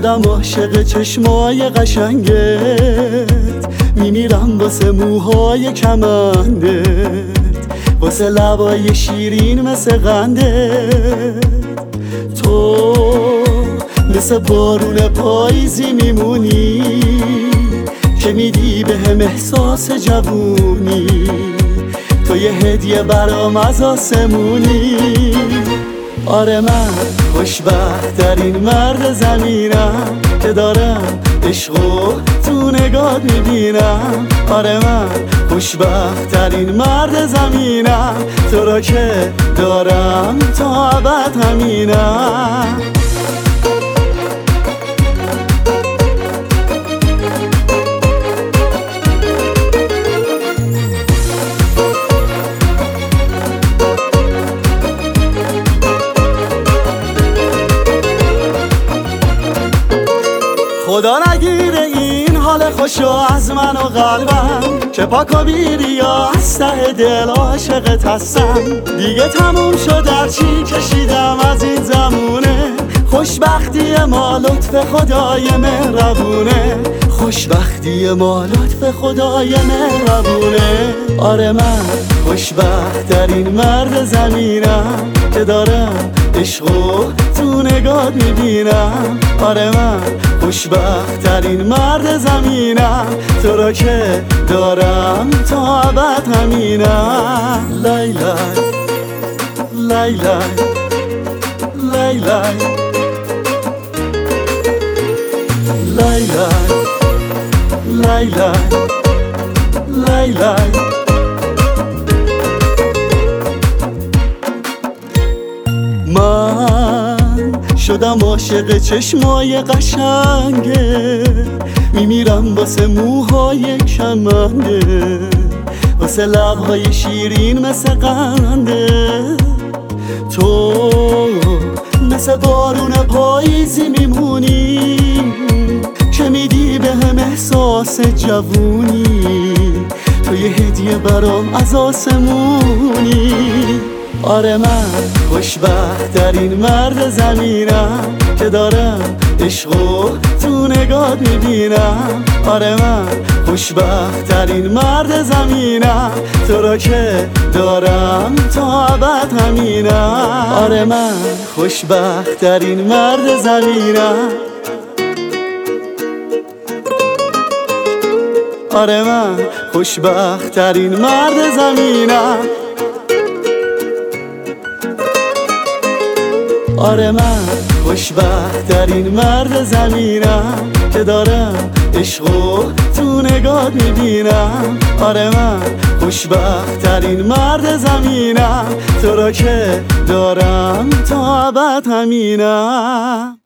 شدم عاشق چشمای قشنگت، میمیرم واسه موهای کمندت، واسه لبای شیرین مثل قندت. تو مثل بارون پاییزی میمونی که میدی بهم احساس جوونی، تو یه هدیه برام از آسمونی. آره من خوشبخت ترین مرد زمینم که دارم عشقو تو نگات میبینم. آره من خوشبخت ترین مرد زمینم، تو را که دارم تا ابد همینم. خدا نگیره این حال خوشو از من و قلبم، که پاک و بیریا از ته دل عاشقت هستم. دیگه تموم شد هرچی کشیدم از این زمونه، خوشبختی ما لطف خدای مهربونه، خوشبختی ما لطف خدای مهربونه. آره من خوشبخت ترین مرد زمینم که دارم عشقو تو نگات میبینم. آره من خوشبخت ترین مرد زمینم، تو را که دارم تا ابد همینم. لای لای لای لای لای لای لای لای لای لای. من شدم عاشق چشمای قشنگه، میمیرم واسه موهای کمنده، واسه لبهای شیرین مثل قنده. تو مثل بارون پاییزی میمونی که میدی بهم احساس جوونی، تو یه هدیه برام از آسمونی. آره من خوشبخت ترین مرد زمینم که دارم عشقو تو نگات میبینم. آره من خوشبخت ترین مرد زمینم، تو را که دارم تا ابد همینم. آره من خوشبخت ترین مرد زمینم. آره من خوشبخت ترین مرد زمینم. آره من خوشبخت ترین مرد زمینم که دارم عشقو تو نگات میبینم. آره من خوشبخت ترین مرد زمینم، تو را که دارم تا ابد همینم.